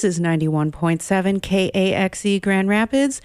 This is 91.7 KAXE Grand Rapids,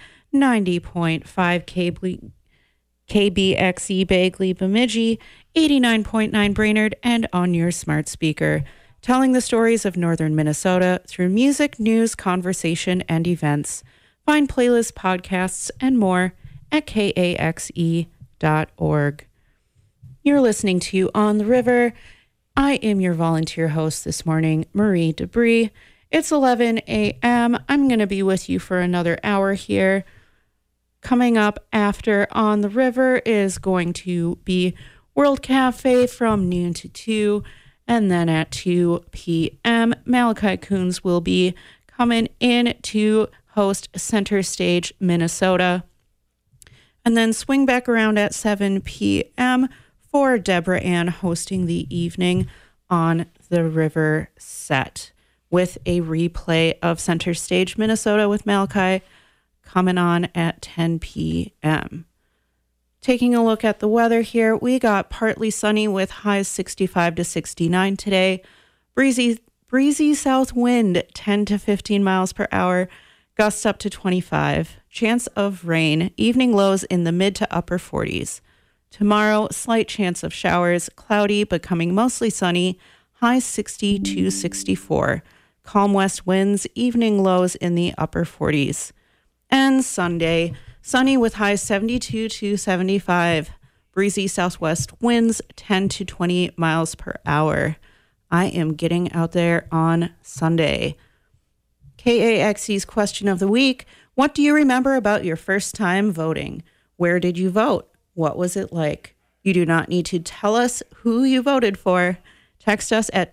90.5 KBXE Bagley Bemidji, 89.9 Brainerd, and on your smart speaker, telling the stories of northern Minnesota through music, news, conversation, and events. Find playlists, podcasts, and more at kaxe.org. You're listening to On the River. I am your volunteer host this morning, Marie Debris. It's 11 a.m. I'm going to be with you for another hour here. Coming up after On the River is going to be World Cafe from noon to 2. And then at 2 p.m., Malachi Coons will be coming in to host Center Stage Minnesota. And then swing back around at 7 p.m. for Deborah Ann hosting the evening on the River set with a replay of Center Stage Minnesota with Malachi coming on at 10 p.m. Taking a look at the weather here, we got partly sunny with highs 65 to 69 today. Breezy south wind 10 to 15 miles per hour, gusts up to 25. Chance of rain, evening lows in the mid to upper 40s. Tomorrow, slight chance of showers, cloudy, becoming mostly sunny, highs 60 to 64. Calm west winds, evening lows in the upper 40s. And Sunday, sunny with highs 72 to 75. Breezy southwest winds 10 to 20 miles per hour. I am getting out there on Sunday. KAXE's question of the week: what do you remember about your first time voting? Where did you vote? What was it like? You do not need to tell us who you voted for. Text us at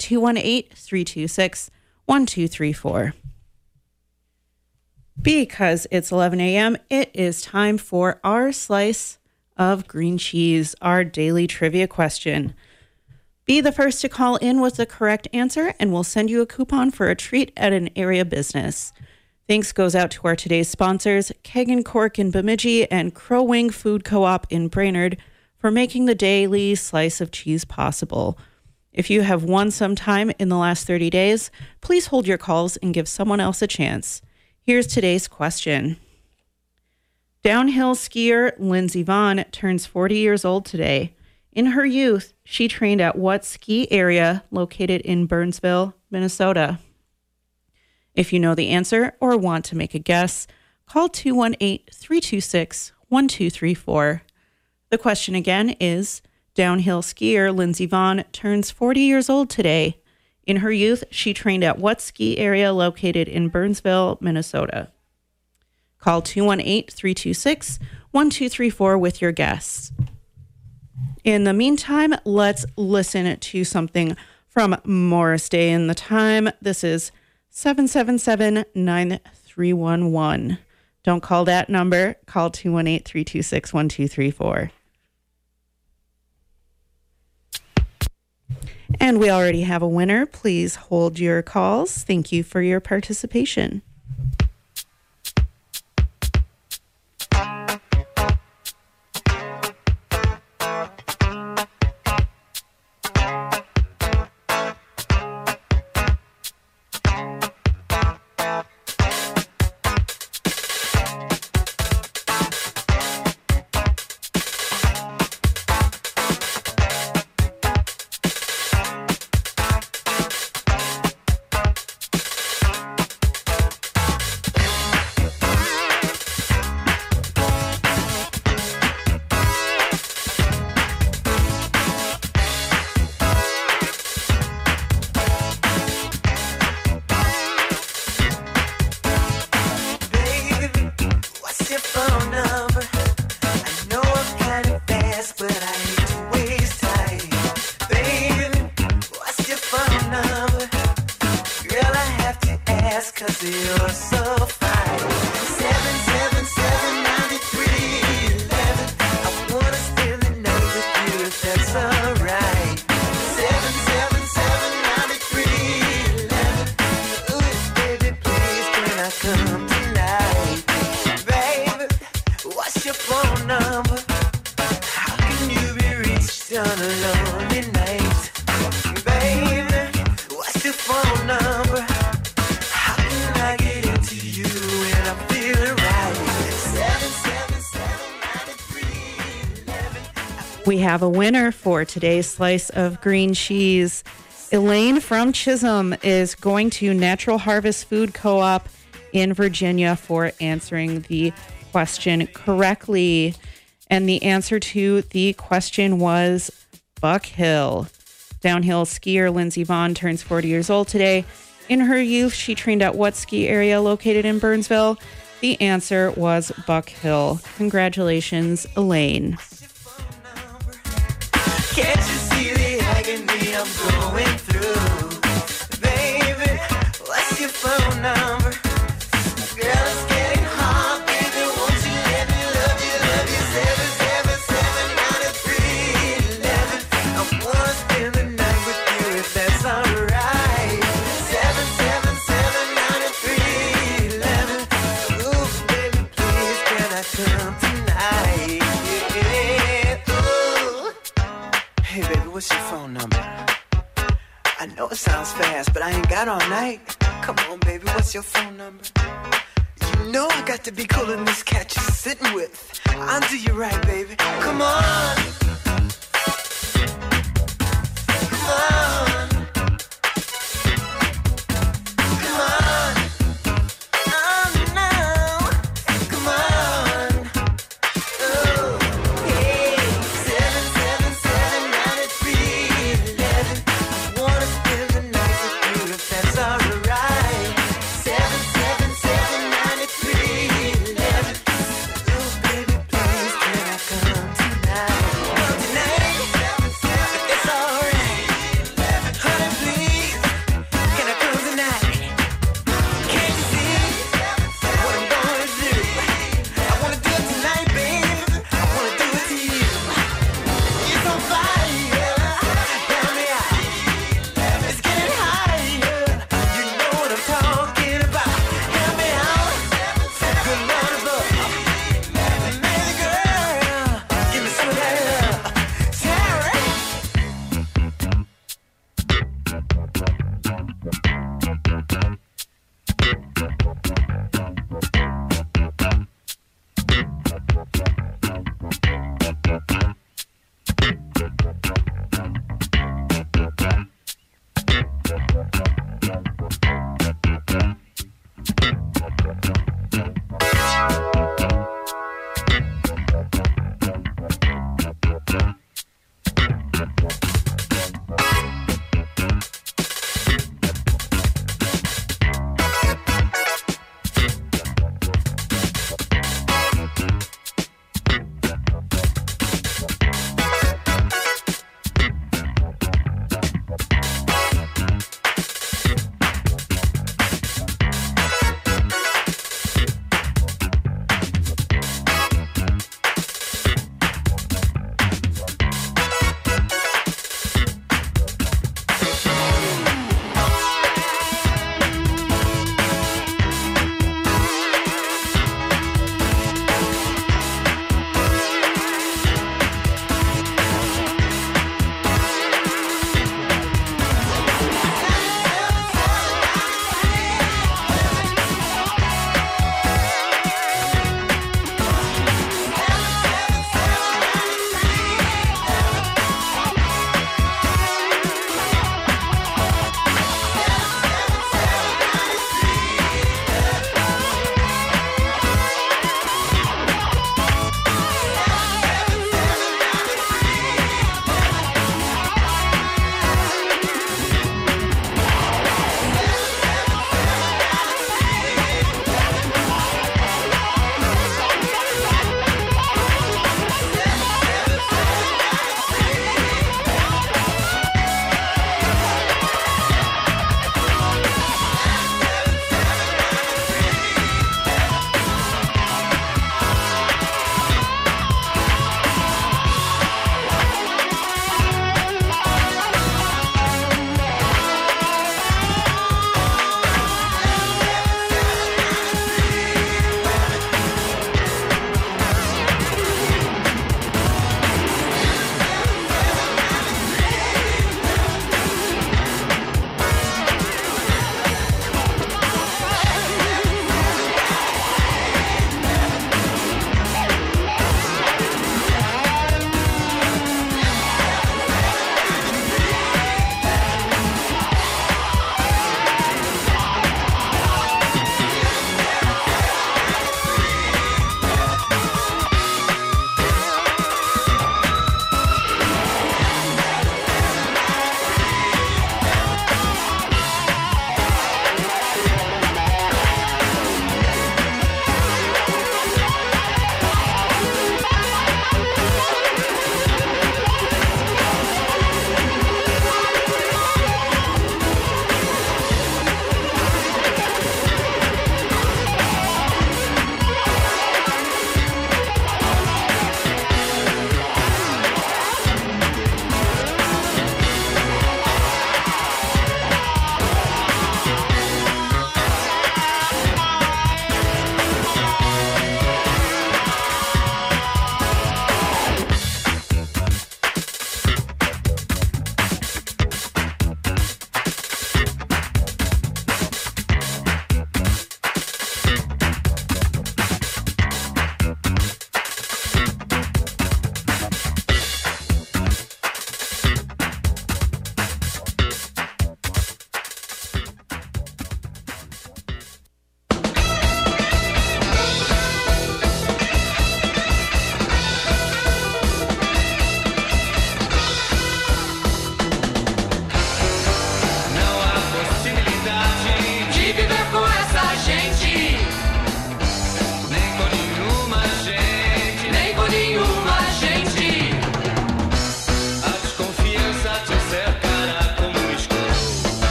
218-326-1234. Because it's 11 a.m., it is time for our slice of green cheese, our daily trivia question. Be the first to call in with the correct answer, and we'll send you a coupon for a treat at an area business. Thanks goes out to our today's sponsors, Keg and Cork in Bemidji and Crow Wing Food Co-op in Brainerd, for making the daily slice of cheese possible. If you have won sometime in the last 30 days, please hold your calls and give someone else a chance. Here's today's question. Downhill skier Lindsey Vonn turns 40 years old today. In her youth, she trained at what ski area located in Burnsville, Minnesota? If you know the answer or want to make a guess, call 218-326-1234. The question again is, downhill skier Lindsey Vonn turns 40 years old today. In her youth, she trained at what ski area located in Burnsville, Minnesota? Call 218-326-1234 with your guess. In the meantime, let's listen to something from Morris Day in the Time. This is 777-9311. Don't call that number. Call 218-326-1234. And we already have a winner. Please hold your calls. Thank you for your participation. We have a winner for today's slice of green cheese. Elaine from Chisholm is going to Natural Harvest Food Co-op in Virginia for answering the question correctly. And the answer to the question was Buck Hill. Downhill skier Lindsey Vaughn turns 40 years old today. In her youth, she trained at what ski area located in Burnsville? The answer was Buck Hill. Congratulations, Elaine. Can't you see the agony I'm going through? Baby, what's your phone number? Girl, it's getting hot, baby, won't you let me love you? 777-9311. I wanna spend the night with you if that's alright. 777-9311. Ooh, baby, please, can I come tonight? Yeah, ooh. Hey baby, what's your phone number? I know it sounds fast, but I ain't got all night. Come on baby, what's your phone number? You know I got to be cooler than this cat you're sitting with. I'll do you right, baby. Come on. Come on. Come on. Oh no. Come on. Oh, hey. 777-9311. I wanna spend the night with you if that's alright. 777-9311. Oh, baby, please, can I come tonight?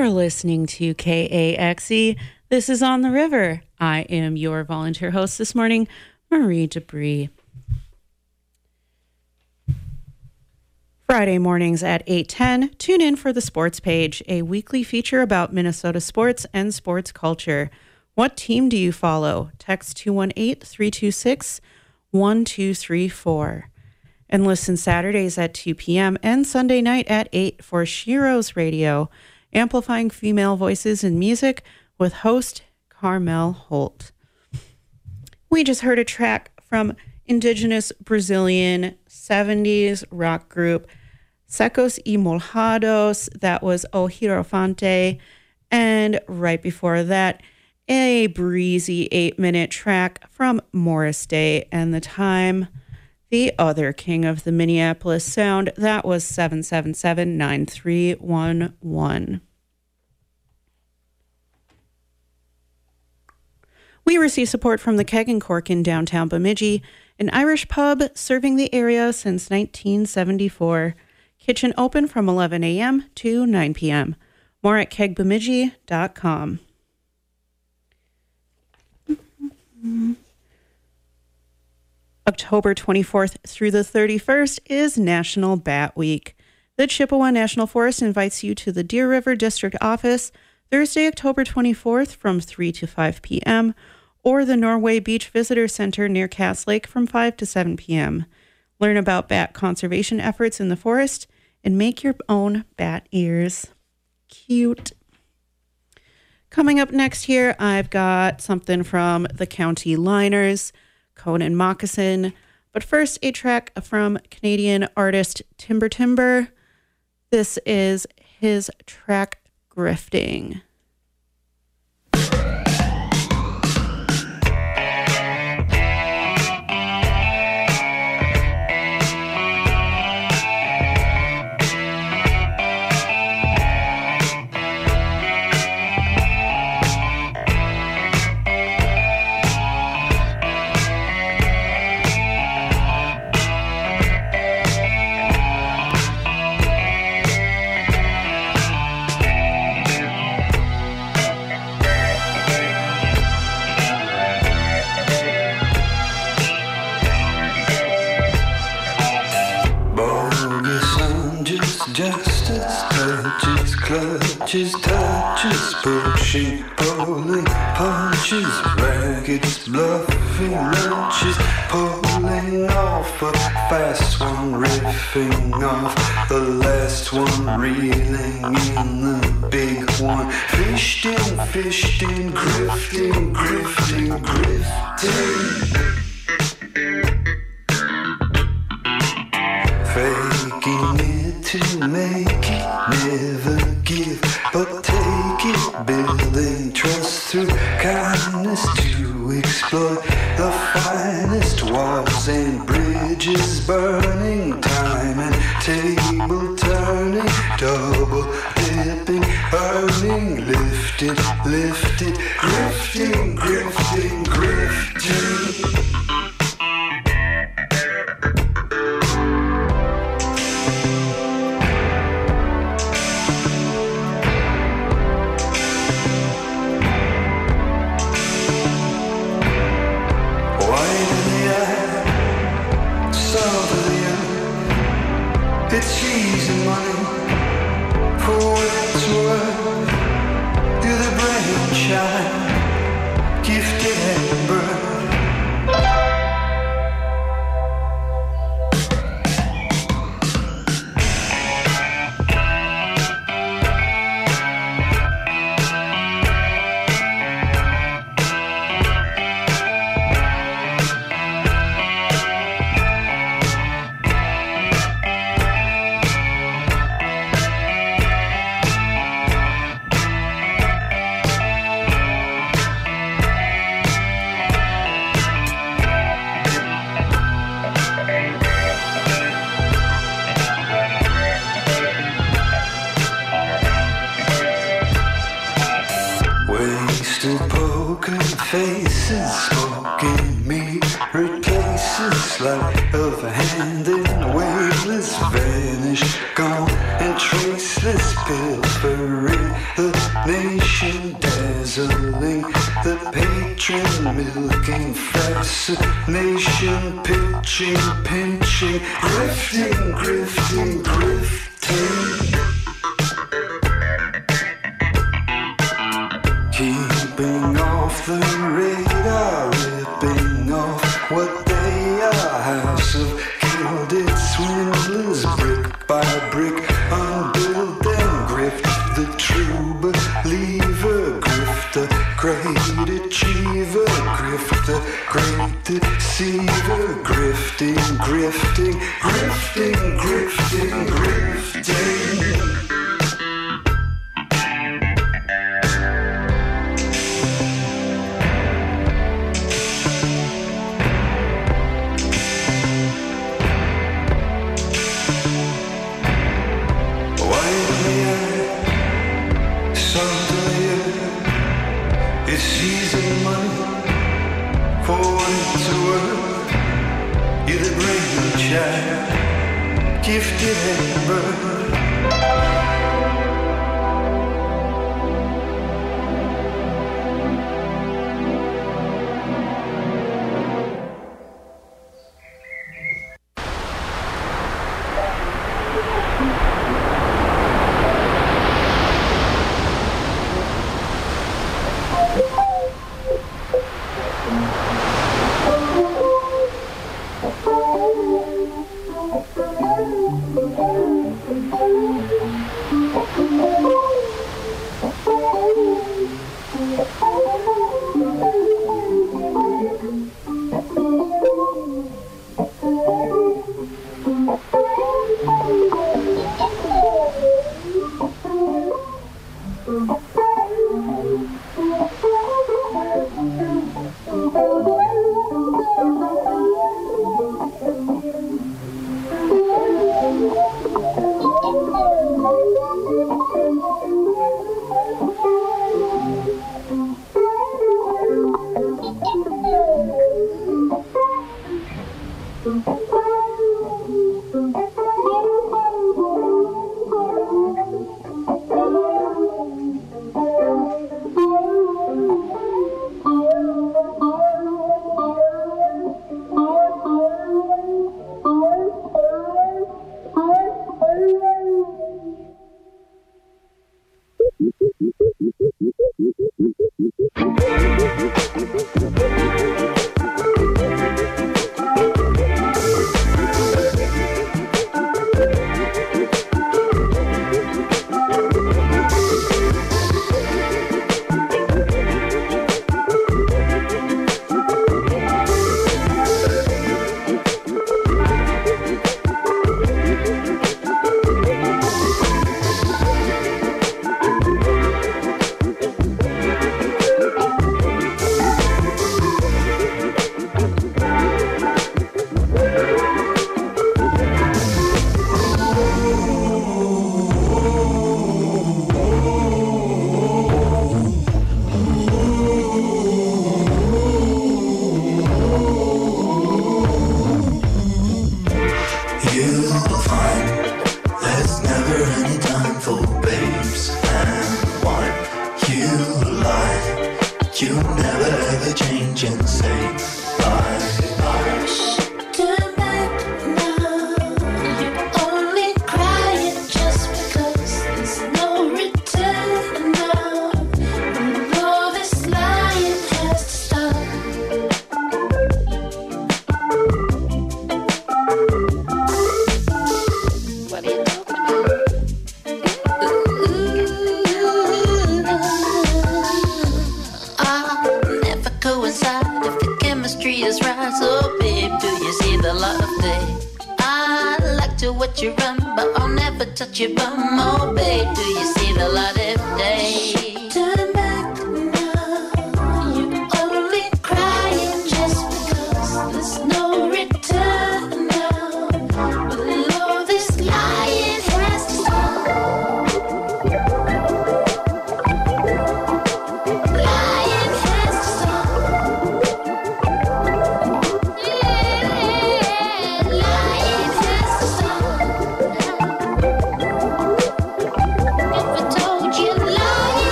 You're listening to KAXE. This is On the River. I am your volunteer host this morning, Marie Debris. Friday mornings at 8:10, tune in for The Sports Page, a weekly feature about Minnesota sports and sports culture. What team do you follow? Text 218-326-1234. And listen Saturdays at 2 p.m. and Sunday night at 8 for Shiro's Radio, amplifying female voices in music with host Carmel Holt. We just heard a track from indigenous Brazilian 70s rock group Secos y Molhados. That was O Hierophante. And right before that, a breezy 8-minute track from Morris Day and the Time, the other king of the Minneapolis Sound. That was 777-9311. We receive support from the Keg and Cork in downtown Bemidji, an Irish pub serving the area since 1974. Kitchen open from 11 a.m. to 9 p.m. More at kegbemidji.com. October 24th through the 31st is National Bat Week. The Chippewa National Forest invites you to the Deer River District Office Thursday, October 24th from 3 to 5 p.m., or the Norway Beach Visitor Center near Cass Lake from 5 to 7 p.m. Learn about bat conservation efforts in the forest and make your own bat ears. Cute. Coming up next here, I've got something from the County Liners, Conan Moccasin. But first, a track from Canadian artist Timber Timber. This is his track Grifting. Clutches, touches, pushing, pulling, punches, raggeds, bluffing, lunches, pulling off a fast one, riffing off the last one, reeling in the big one, fished in, grifting, faking it to make it, never give, but take it, building trust through kindness to exploit the finest walls and bridges, burning time and table turning, double dipping, earning, lifted, grifting. It's easy money for what it's worth. You're the brainchild, gifted at birth. Faces, smoking mirror cases, sleight of hand in a waveless vanish, gone and traceless pilfering, the nation dazzling, the patron milking, fascination, pitching, pinching, grifting, grifting, grifting. Keeping off the radar, ripping off what they are. House of gilded swindlers, brick by brick, unbuild and grift. The true believer, grifter, great achiever, grifter, great deceiver, grifting, grifting, grifting, grifting, grifting. Gifted and bird.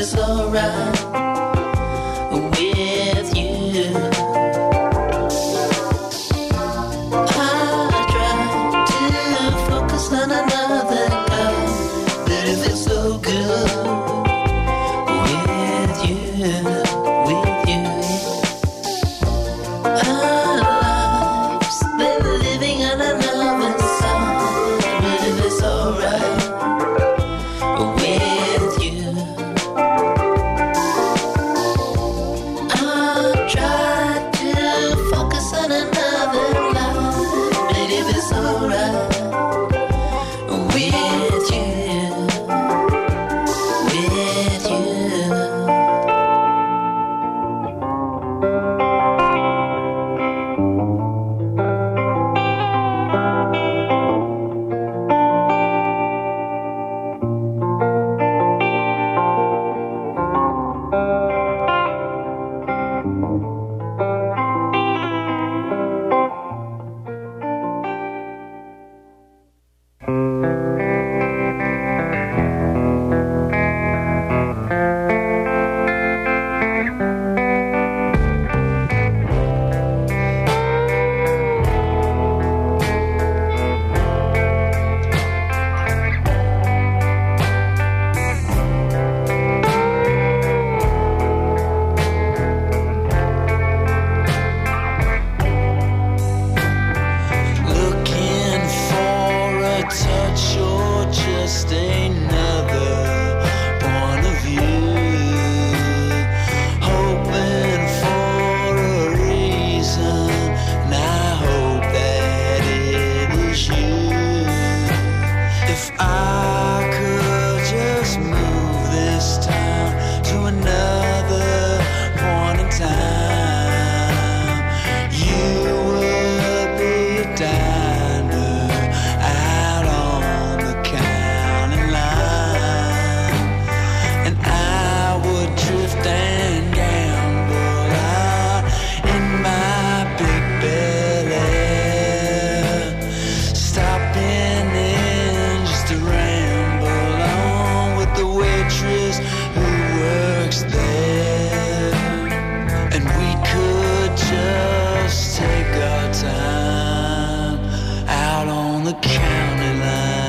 it's alright with you. I try to focus on another guy, but if it's so good with you, with you. Our lives been living on another side, but if it's alright with you. I try to focus on another life, but if it's alright with you, with you. Looking for a touch or just another point of view. Hoping for a reason, and I hope that it is you. If I could just move this town to another point in time, you would be a diner out on the county line, and I would drift and gamble out in my big belly, stopping in just to ramble on with the waitress who works there, and we could just take our time out on the county line.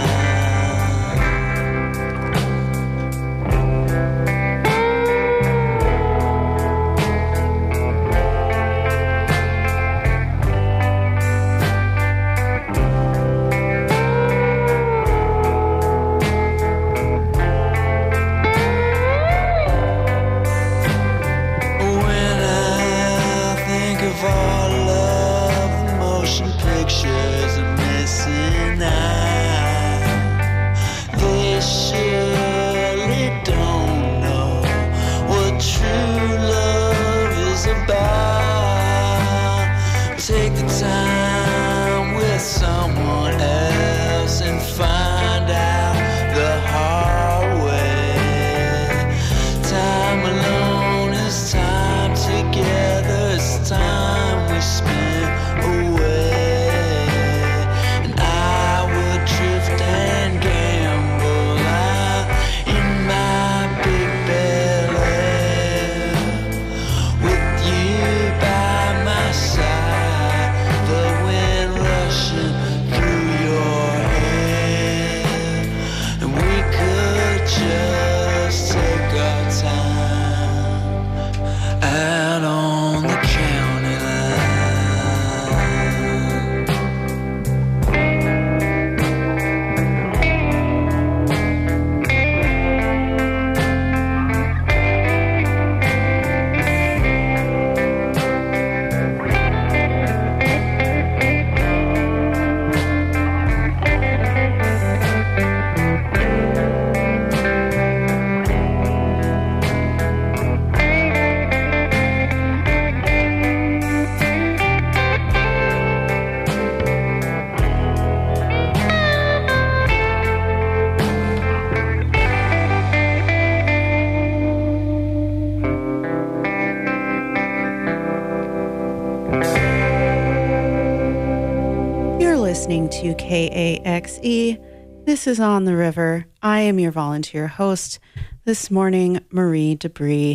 When I think of all of the motion pictures I'm missing out, they surely don't know what true love is about. Take the time with someone else and find out the hard way. Time alone is time together, it's time we spend away. And I would drift and gamble out in my big belly, with you by my side, the wind rushing through your hair, and we could just take our time out on the county line. You're listening to KAXE This is On the River. I am your volunteer host this morning, Marie Debris.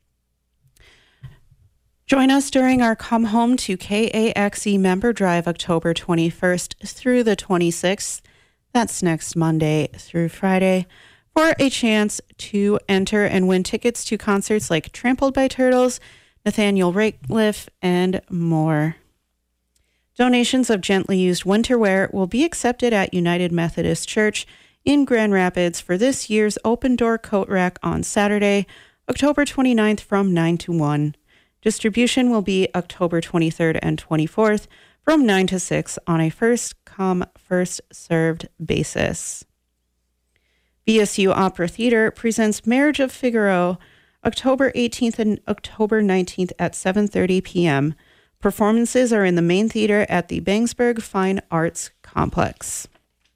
Join us during our Come Home to KAXE member drive October 21st through the 26th. That's next Monday through Friday, for a chance to enter and win tickets to concerts like Trampled by Turtles, Nathaniel Rateliff, and more. Donations of gently used winter wear will be accepted at United Methodist Church in Grand Rapids for this year's Open Door Coat Rack on Saturday, October 29th from 9 to 1. Distribution will be October 23rd and 24th from 9 to 6 on a first-come, first-served basis. VSU Opera Theater presents Marriage of Figaro, October 18th and October 19th at 7:30 p.m. Performances are in the main theater at the Bangsburg Fine Arts Complex.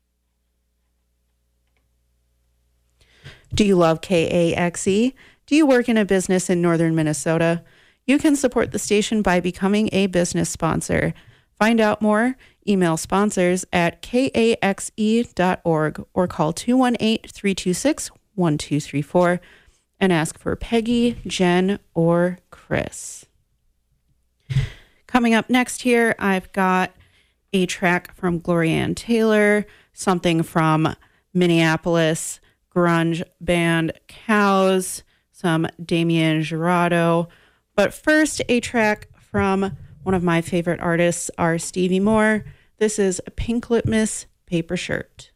Do you love KAXE? Do you work in a business in northern Minnesota? You can support the station by becoming a business sponsor. Find out more, email sponsors at kaxe.org or call 218-326-1234 and ask for Peggy, Jen, or Chris. Coming up next here, I've got a track from Glorianne Taylor, something from Minneapolis grunge band Cows, some Damien Jurado. But first, a track from one of my favorite artists, R. Stevie Moore. This is Pink Litmus Paper Shirt.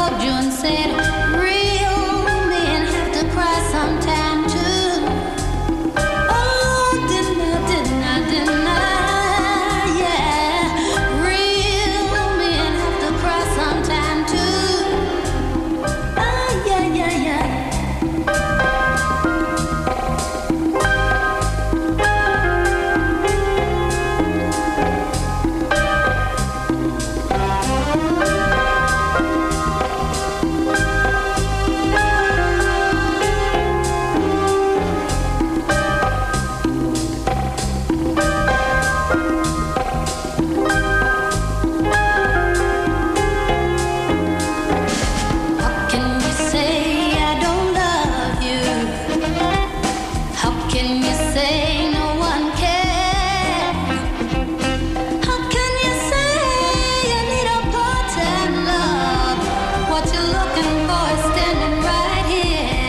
hugged you and said, real men have to cry sometime too. Oh, didn't I, yeah. Real men have to cry sometime too. Oh, yeah. How can you say I don't love you? How can you say no one cares? How can you say you need a part-time love? What you're looking for is standing right here.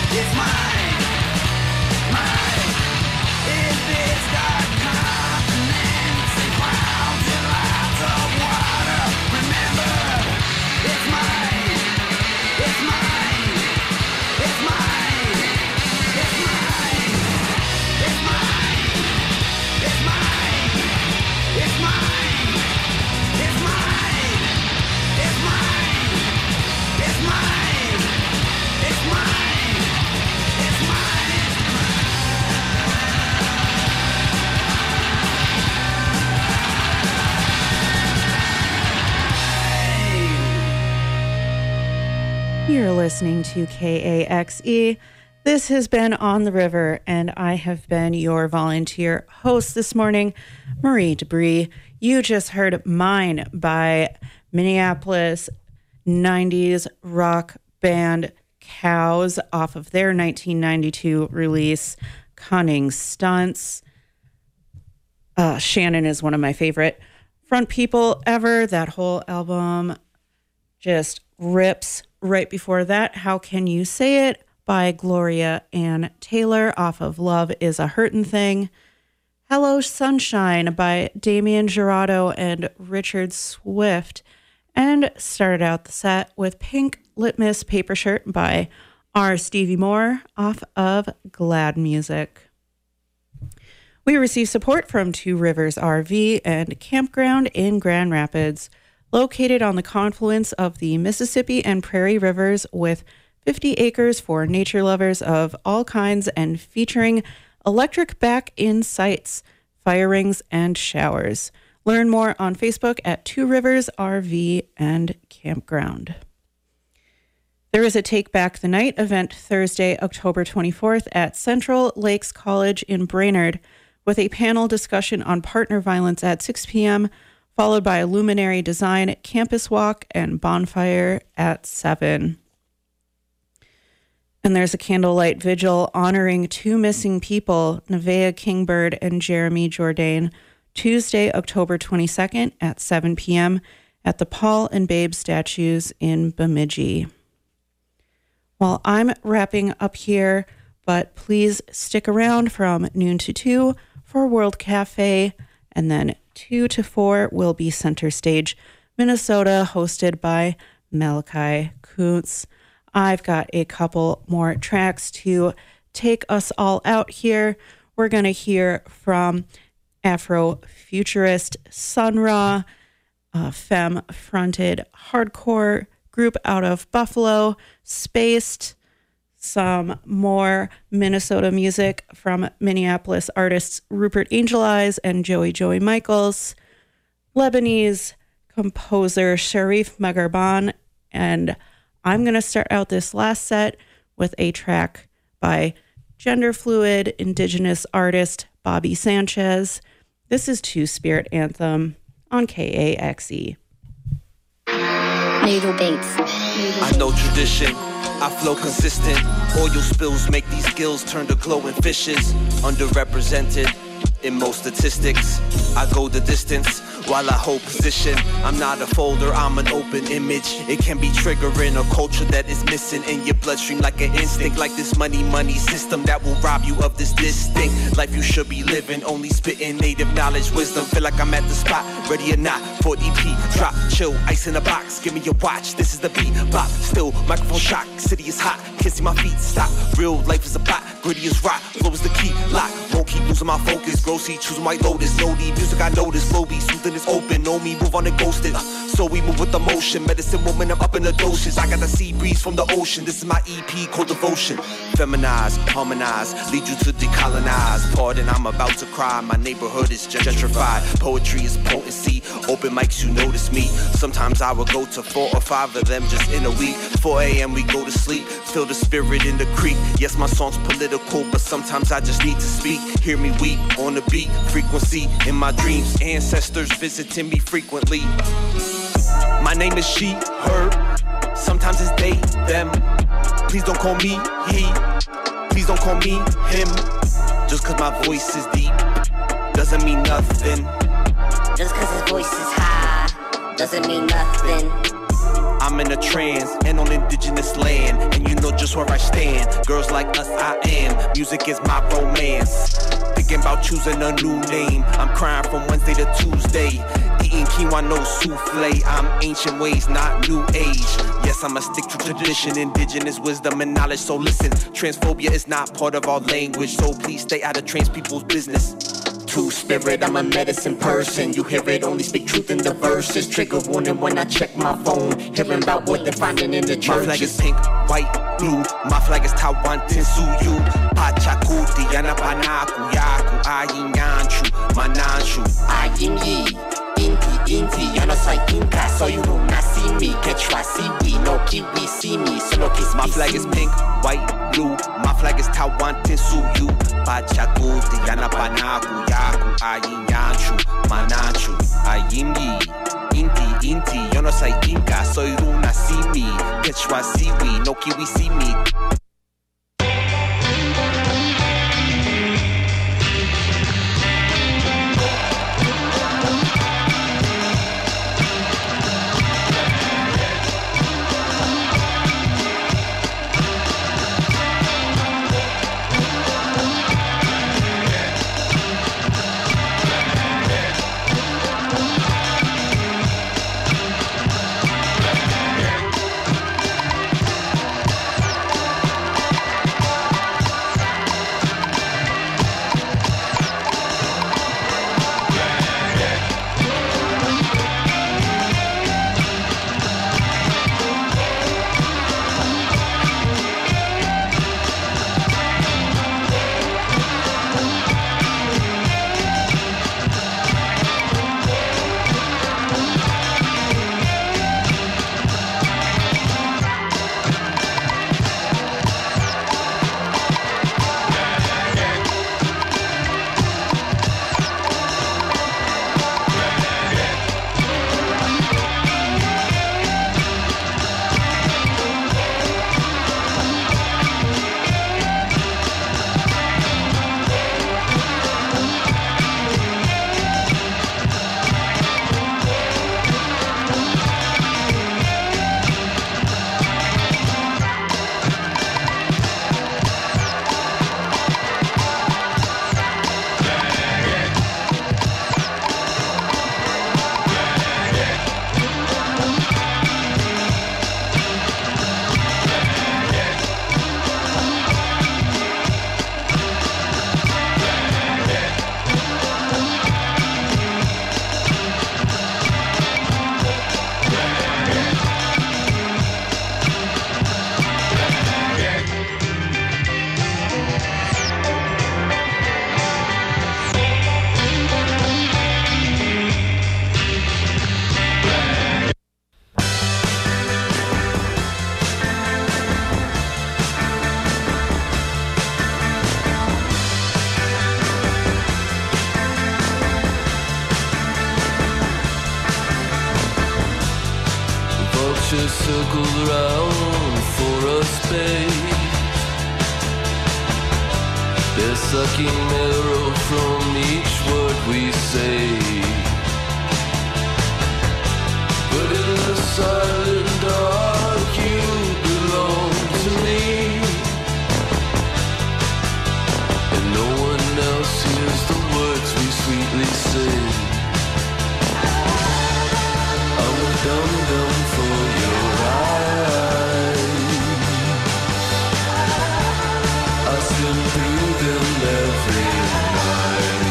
It's mine, mine. If it's got continents and clouds and lots of water, remember, it's mine, it's mine, it's mine, it's mine, it's mine, it's mine, it's mine, it's mine, it's mine, it's mine, it's mine, it's mine. You're listening to KAXE. This has been On the River, and I have been your volunteer host this morning, Marie Debris. You just heard Mine by Minneapolis 90s rock band Cows off of their 1992 release, Cunning Stunts. Shannon is one of my favorite front people ever. That whole album just rips. Right before that, How Can You Say It by Gloria Ann Taylor off of Love Is a Hurtin' Thing. Hello Sunshine by Damien Jurado and Richard Swift. And started out the set with Pink Litmus Paper Shirt by R. Stevie Moore off of Glad Music. We received support from Two Rivers RV and Campground in Grand Rapids, located on the confluence of the Mississippi and Prairie Rivers with 50 acres for nature lovers of all kinds and featuring electric back-in sites, fire rings, and showers. Learn more on Facebook at Two Rivers RV and Campground. There is a Take Back the Night event Thursday, October 24th at Central Lakes College in Brainerd with a panel discussion on partner violence at 6 p.m., followed by a luminary design campus walk and bonfire at 7. And there's a candlelight vigil honoring two missing people, Nevaeh Kingbird and Jeremy Jourdain, Tuesday, October 22nd at 7 p.m. at the Paul and Babe statues in Bemidji. Well, I'm wrapping up here, but please stick around from noon to 2 for World Cafe, and then 2 to 4 will be Center Stage Minnesota, hosted by Malachi Kuntz. I've got a couple more tracks to take us all out here. We're going to hear from Afrofuturist Sun Ra, a femme-fronted hardcore group out of Buffalo, Spaced, some more Minnesota music from Minneapolis artists Rupert Angel Eyes and Joey Michaels, Lebanese composer Sharif Magarban, and I'm going to start out this last set with a track by gender fluid indigenous artist Bobby Sanchez. This is Two Spirit Anthem on KAXE. Needle beats. I know tradition, I flow consistent. Oil spills make these gills turn to glowing fishes. Underrepresented in most statistics. I go the distance while I hold position. I'm not a folder, I'm an open image. It can be triggering a culture that is missing in your bloodstream like an instinct. Like this money system that will rob you of this distinct life you should be living. Only spitting native knowledge, wisdom. Feel like I'm at the spot, ready or not for EP. Drop, chill, ice in a box. Give me your watch, this is the beat. Bop, still, microphone shock. City is hot, can't see my feet stop. Real life is a bot, gritty as rock. Flow is the key, lock. Won't keep losing my focus. Grossy, choosing White Lotus. No need music, I notice. Flow be soothing, it's open. Know me, move on and ghosted. So we move with emotion. Medicine woman, I'm up in the doses. I got the sea breeze from the ocean. This is my EP called Devotion. Feminize, harmonize, lead you to decolonize. Pardon, I'm about to cry. My neighborhood is gentrified. Poetry is potency. Open mics, you notice me. Sometimes I will go to 4 or 5 of them just in a week. 4 a.m. we go to sleep. Feel the spirit in the creek. Yes, my song's political, but sometimes I just need to speak. Hear me weep on the beat. Frequency in my dreams. Ancestors visiting me frequently. My name is she, her. Sometimes it's they, them. Please don't call me he. Please don't call me him. Just cause my voice is deep doesn't mean nothing. Just cause his voice is high doesn't mean nothing. I'm in a trance and on indigenous land, and you know just where I stand. Girls like us, I am. Music is my romance. Thinking about choosing a new name. I'm crying from Wednesday to Tuesday. Eating quinoa, no souffle. I'm ancient ways, not new age. Yes, I'ma stick to tradition, indigenous wisdom and knowledge. So listen, transphobia is not part of our language, so please stay out of trans people's business. True spirit, I'm a medicine person. You hear it, only speak truth in the verses. Trigger warning when I check my phone. Hearing about what they're finding in the churches. My flag is pink, white, blue. My flag is Taiwan, Tensuyu. Pachakuti, Yanapanaku, Yaku, Ayin Yanchu, Mananshu. Ayin Yi, Inti, Yanosai Inka. So you do not see me. Quechua, Siwi, no Kiwi, see me. Solo kiss. My flag is pink, white, blue. My flag is Taiwan, Tensuyu. Pachakuti, Yanapanaku, Yaku, Ayin Yanchu, Mananshu. Ayin Yi, Inti, yo no soy Inca, soy Runa, see me. Quechua, Siwi, no Kiwi, see me. Circle around for a space. They're sucking marrow from each word we say. But in the silent dark you belong to me, and no one else hears the words we sweetly sing. I'm a dum-dum for your eyes. I swim through them every night.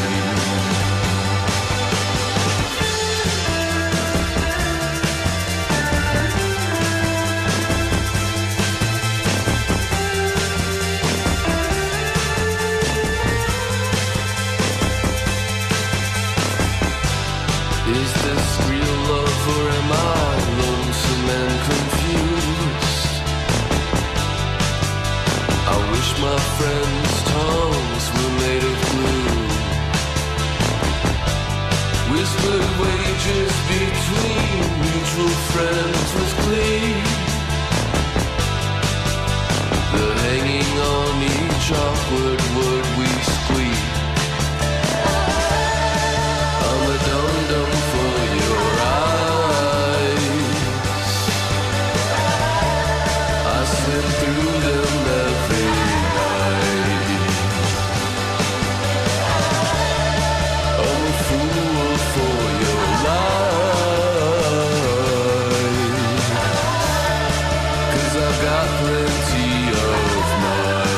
Is this real love or am I lonesome and confused? I wish my friends' tongues were made of glue. Whispered wages between mutual friends with glee. The hanging on each awkward word we squeak. I'm a dum-dum for your eyes. I've got plenty of mine.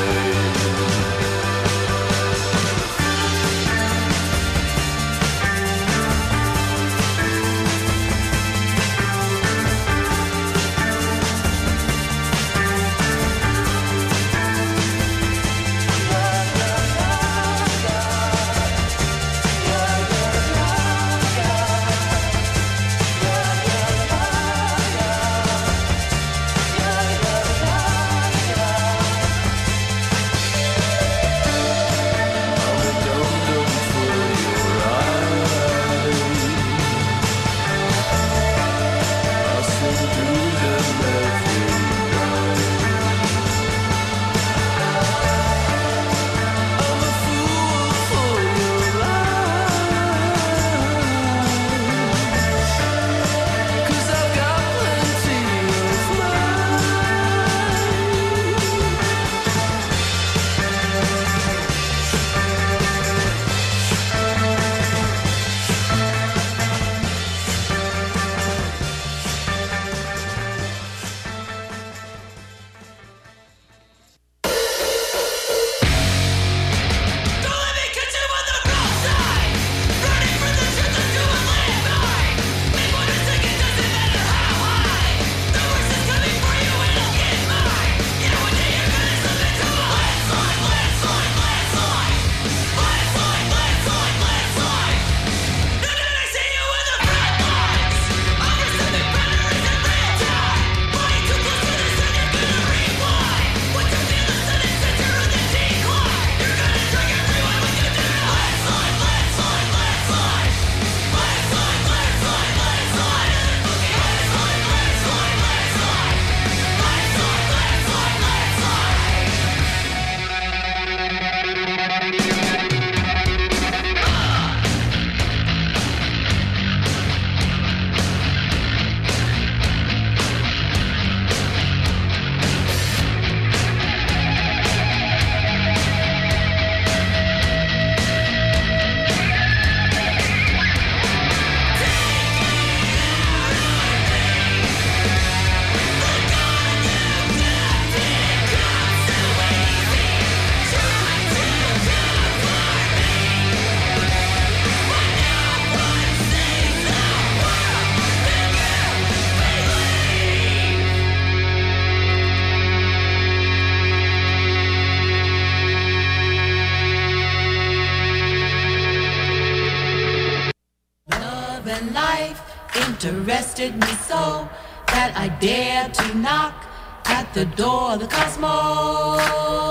Interested me so that I dared to knock at the door of the cosmos.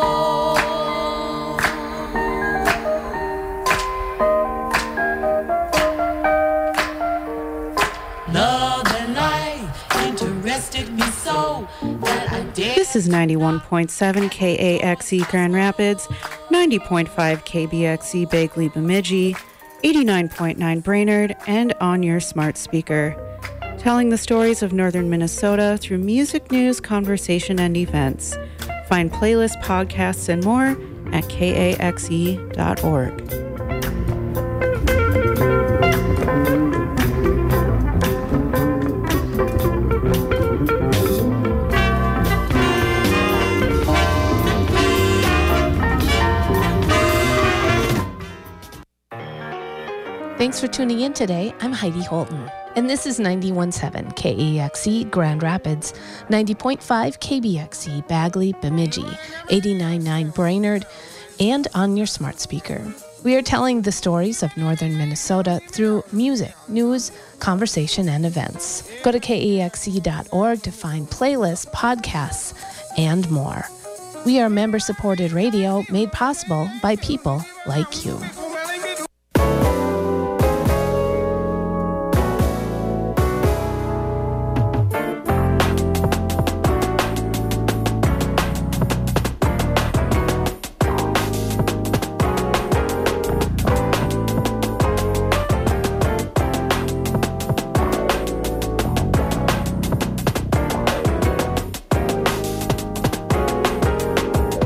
Love and life interested me so that I dared. This is 91.7 KAXE Grand Rapids, 90.5 KBXE Bagley Bemidji, 89.9 Brainerd, and on your smart speaker. Telling the stories of northern Minnesota through music, news, conversation, and events. Find playlists, podcasts, and more at kaxe.org. Thanks for tuning in today. I'm Heidi Holton, and this is 91.7 KAXE Grand Rapids, 90.5 KBXE Bagley Bemidji, 89.9 Brainerd, and on your smart speaker. We are telling the stories of northern Minnesota through music, news, conversation, and events. Go to kaxe.org to find playlists, podcasts, and more. We are member-supported radio made possible by people like you.